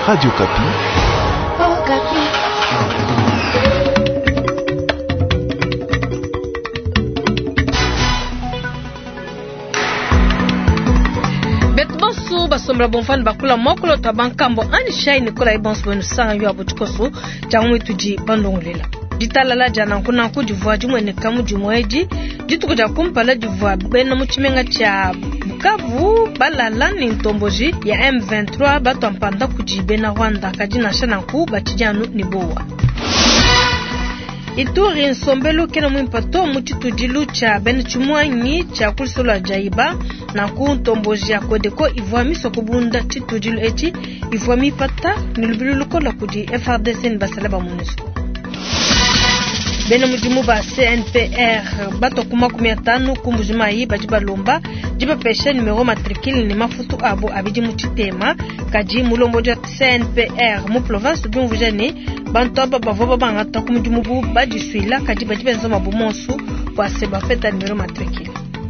Radio Kapi. Oh, Kapi. Betbosu basombra bonfan bakula mokolo tabankambo anishai Nicola ibons bonu sanga yo abuchikoso chamu tuji bandongulela. Ditalala jana kuna ku divwa jumwe ne kamu jumweji jitukuja kumpala divwa bena muchimenga cha Bukavu balala ni ntomboji ya M23 batompanda kujibena Rwanda kajina shana ku batijanu nibowa. Ituri nsombelo kena mwimpato muchitujilu cha benchumwanyi cha kulisolo jaiba na ku ntomboji ya kodeko ivwami kubunda chitujilu echi ivwami pata nilubuluko la kuji FRDC nbasalaba MONUSCO. Bena mujimu ba CNPR bato kuma 15 kumbujima yi bajiba lomba jiba pesha numero matricule ni mafutu abo abiji muchitema kaji mulombo ja CNPR mu province du Mvujane bantoba bavoba bangata kumujimu bu bajiswila kaji bajiba nzoma bumonsu kwa seba feta numero matricule.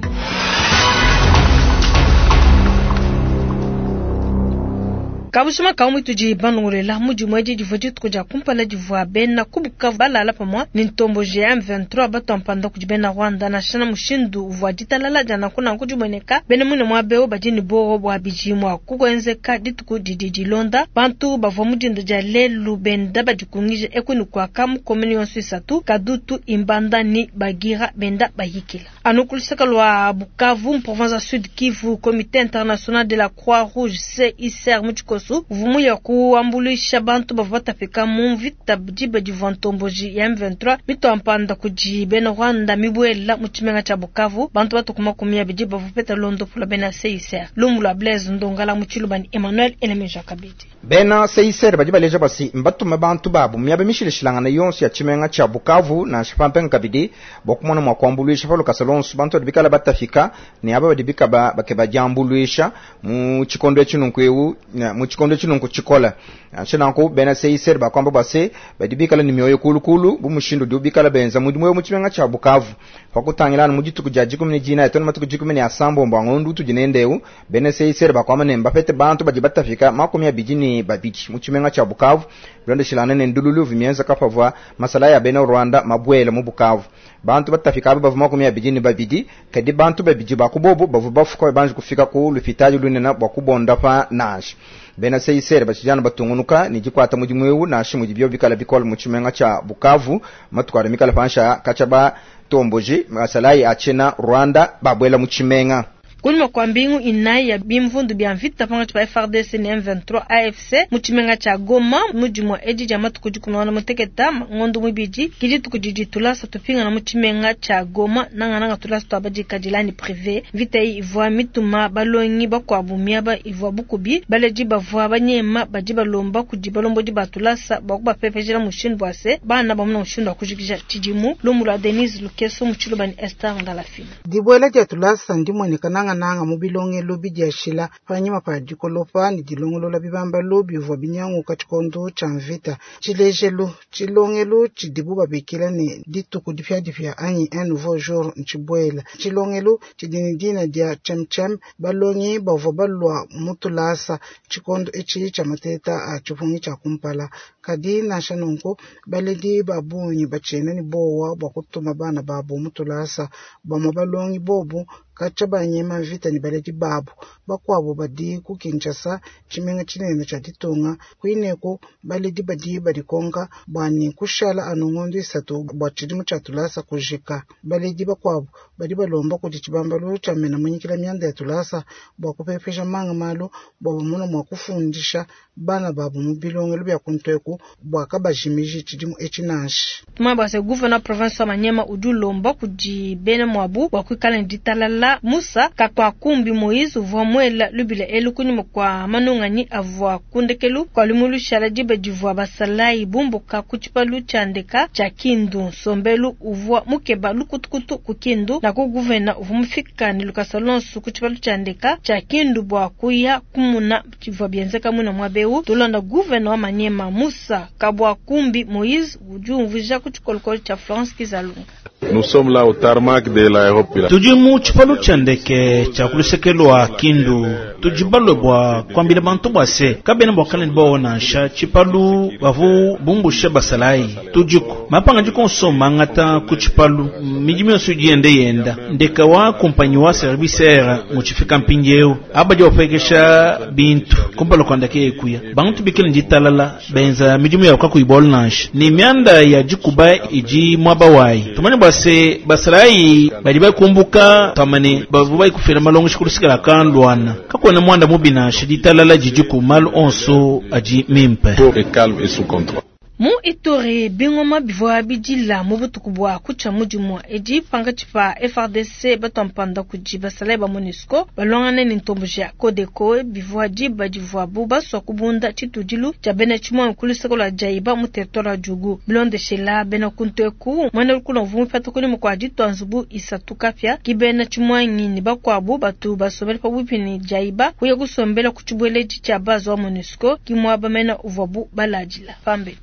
Kabushima kaumu tuji banungurela mujumweji jivoji tukuja kumpala jivwa bena kubuka balala pamwa nintomboji ya M23 batompanda kujibena Rwanda na shana mushindu uvwajita lala jana kuna kujumweneka bene mune mwabeo bajini boro bwabijimwa kukwenzeka dituku Londa bantu bavo mujinda jalelu benda bajikungije ekuni kwa kamu komini yonsu isatu kadutu imbanda ni bagira benda bayikila. Anukulisaka lwa Bukavu province Sud Kivu Comité International de la Croix-Rouge CICR muchikosu vumu ya kuambulisha bantu bavata peka mumvita jiba jivantomboji ya M23 mito ampanda kujibena Rwanda mibwela muchimenga cha Bukavu bantu batu kumakumia bijiba vupeta londo pula bena CICR Lumula Blaise Ndongala muchilubani Emmanuel Elemeja Kabiti bena CICR bajiba leja basi mbatu mabantu babu miyabe mishile shilangana yonsi ya chimenga cha Bukavu na shipampenga kabidi bokumona mwa kuambulisha falo kasalonsu bantu badibikala batafika ni aba badibika bakeba jambulisha muchikondo echinunkweu muchikondo chinunku chikola chinanku bena CICR bakwamba base badibikala ni myoyo kulukulu bumushindo dubikala benza mudimwe muchimenga cha Bukavu fakutangilana mujitu kujaji kumini jina etona matuku jikumini asambo mbangondu tujinendeu bena CICR bakwamba nemba pete bantu bajibatafika makumia bijini babiki muchimenga cha Bukavu blonde shilana nendululu vimienza kapavwa masala ya bena Rwanda mabwela mu Bukavu bantu batafika bavu makumia bijini babidi kadi bantu babiji bakubobo bavu bafuka banji kufika ku lupitaji lunena bakubonda pa nash bena CICR bachijana batungunuka nijikwata mujimwewu na shimu jibyo bikala bikola muchimenga cha Bukavu matwara mikala pansha kachaba tomboji masalai achena Rwanda babwela muchimenga kunima kwa mbingu inai ya bimvundu bianvita panga chapa FRDC ni M23 AFC muchimenga cha Goma mujimwa eji jamatu kujikunawana muteketa ngondu mwibiji kijitu kujiji tulasa tupinga na muchimenga cha Goma nanga tulasa tuabaji kajilani privé vita hii ivwa mituma balongi bakwa bumiaba ivwa bukubi baleji bavwa banyema bajiba lomba kujiba lombo jiba tulasa bakuba pepejela mushindu wase bana bamuna mushindu wakujikisha chijimu Lumula Denise Lukeso muchilubani Esther Ndalafina dibwela ja tulasa ndimonekana nanga mubilonge lobi diashila panyima pa dikolopa ni dilongolola bibamba lobi vo binyangu kachikondo chamvita chilejelo chilongelo chidibuba bekela ni dituku difya anyi un nouveau jour nchibwela chilongelo chidinidina dia chamcham balongi bavo balwa mutulasa chikondo echi chamateta a chupungi cha kumpala kadina shanonko baledi babunyi bachena ni bowa bakutuma bana babo mutulasa bamobalongi bobo kachaba nyema vita ni baleti babu bakwabo badi ku Kinshasa chimenga chinene cha Ditonga kuineko baleti badi badikonga bani kushala anongondo isatu bwachirimu cha tulasa kujika baleti bakwabo badi balomba kuti chibambalo cha mena munyikira myanda ya tulasa bwakupepesha manga malo bwabumuna mwakufundisha bana babu mubilonge lubya kuntweku bwakabajimiji chidimu echinashi tumaba se gouverneur province wa Manyema udulomba kujibena mwabu wakwikala nditalala Musa kakwa kumbi Moizu vwamwela lubila elukuni mkwa manungani avwa kundekelu kwa lumulu shalajiba jivwa basalai bumbu kakuchipalu chandeka cha Kindu sombelu uvwa mukeba lukutukutu kukindu na kuguvena uvumfika ni lukasalonsu kuchipalu chandeka cha Kindu bwa kuya kumuna jivwa bienzeka muna mwabeu tulanda guvena wa Manyema Musa kabwa kumbi Moizu ujumvija kuchikolukoli cha Florence Kizalunga Nous sommes là au tarmac de l'aéroport. Tujimu chipalu chandeke cha kulisekelwa Kindu. Tujibalwe bwa kwambile bantu bwase kabene bwakale bo nansha chipalu bavu bumbushe basalai. Tujiku mapanga jikonsoma ngata ku chipalu mijimi osujiende yenda ndeka wa kompanyi wa servicera muchifika mpinjeu abaje opekesha bintu kumpalo kwandake ekuya bantu bikele njitalala benza mijimi ya kwaku ibol nansha ni mianda ya jikuba iji mwabawai tumani bwase basalai bajibai kumbuka tamani bavubai kufira malongo shikurusikala kandwana kakwana mwanda mubina shiditalala jijuku mal onso aji mimpe Pour et calme et sous contrôle. Mu Ituri bingoma bivwa bijila mubutukubwa kucha mujumwa eji panga chipa FRDC batompanda kujiba saleba MONUSCO balongane ni ntomboja Kodeko bivwa jiba jivwa buba sokubunda chitudilu jabene chimo kuliseko la jaiba mu territoire jugu blonde shela bena kunteku mwana kuno vumu patukuni mu kwaji twanzubu isatukafya kibena chimo ngini bakwabu batu basobele pa wipini jaiba kuye kusombela kuchubwele chicha bazo wa MONUSCO kimwa bamena uvabu balajila fambe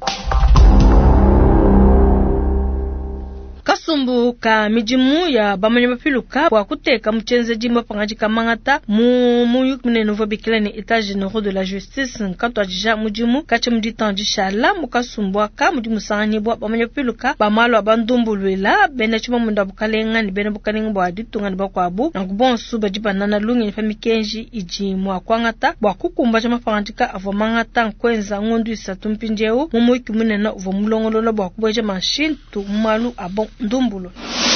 kasumbu ka mijimu ya bamanya mapiluka kwa kuteka mchenze jimba pangaji kamangata mu yukmine nouveau bikilani état généraux de la justice nkato ajija mujimu kache mditanji shala mukasumbwa ka mujimu sangani bwa bamanya mapiluka bamalo abandumbulwela bena chuma munda bukalenga ni bena bukalenga bwa ditunga ni bakwabu na kubonsu bajiba nana lungi ni famikenji ijimwa kwangata bwa kukumba chama pangaji avomangata nkwenza ngondu isatumpinjeu mu yukmine na uvomulongolo bwa kuboja mashintu malu abon ndumbulo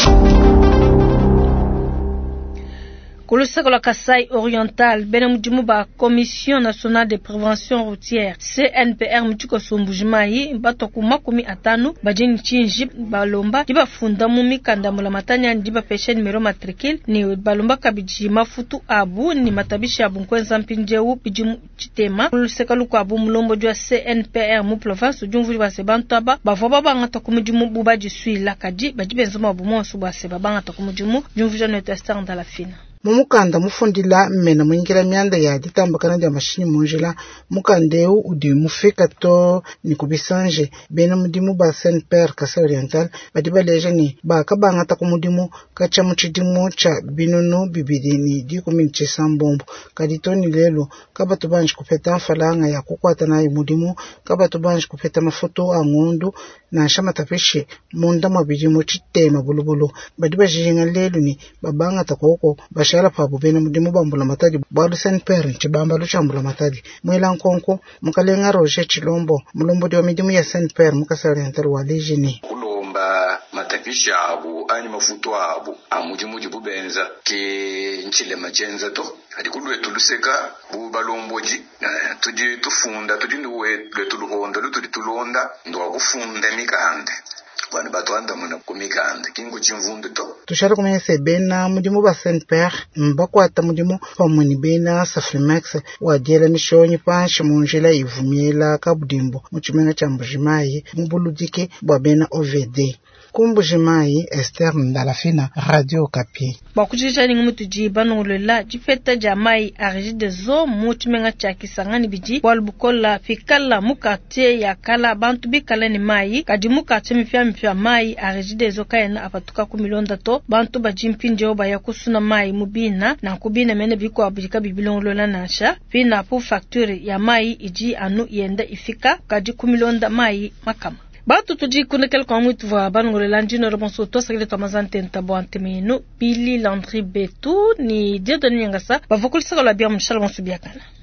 Kuluseko la Kasai Oriental bena mujimu ba Commission nationale de prévention routière CNPR mchiko sumbujimai batoku makumi atanu bajeni chinji balomba diba funda mumi kanda mula matanya diba peshe numero matricule ni balomba kabiji mafutu abu ni matabishi abu nkwenza mpinjeu bijimu chitema kuluseko luku abu mulombo jua CNPR mu province ujumvuli base bantaba bavoba bangata kumujimu bubaji sui lakaji bajibenzoma abu monsu base babangata kumujimu jumvuli no testar ndala fina mumukanda mufundila mmena mwingira myanda ya ditambakana dia mashini munjila mukandeu udi mufika to ni kubisanje bena mudimu ba Saint-Père Kasai Oriental badiba leje ni ba kabangata kumudimu kacha muchidimu cha binunu bibidini di kuminche sambombo kaditoni lelo kabatu banji kupeta falanga ya kukwata na mudimu kabatu banji kupeta mafoto angundu na shama tapeshi munda mabidimu chitema bulubulu badiba jinga lelo ni babanga takoko bashala pabu bena mudimu bambula matadi balu Saint-Père chibamba luchambula matadi mwela nkonko mukalenga roje chilombo mulombo dio midimu ya Saint-Père mukasa Oriental wa lejini kulomba matapisha abu ani mafuto abu amujimuji bubenza ke nchile machenza to adikulwe tuluseka bu balomboji tuji tufunda tuji nduwe letuluhonda tulonda ndo akufunda mikande bana batwanda muna kumikanda kingo chimvundu to tushara kumense bena mudimu ba Saint-Père mbakwata mudimu pamweni bena Safrimax wa diela mishonyi panshi munjila ivumila kabudimbo muchimenga cha mbujimayi mubuludike bwa bena OVD kumbujimayi Esther Ndalafina Radio Kapi bakuchicha ningu mutuji banongolela jifeta jamai arigide zo muchimenga cha kisangani biji walbukola fikala mukate ya kala bantu bikala ni mai kadi mukate mifya mai arigide zo kayena apatuka kumilonda to bantu bajimpinje oba ya kusuna mai mubina na kubina mene biko abika bibilongolela nasha pina pu facture ya mai iji anu yenda ifika kadi kumilonda mai makama Batu tuji kunekel kwa mwitu wa banungole lanjino rebonso to sakile tomazante ntabo antemino Billy Landry Betu ni Dieu de Nyangasa bavokuli sakala bia mshala msubiakana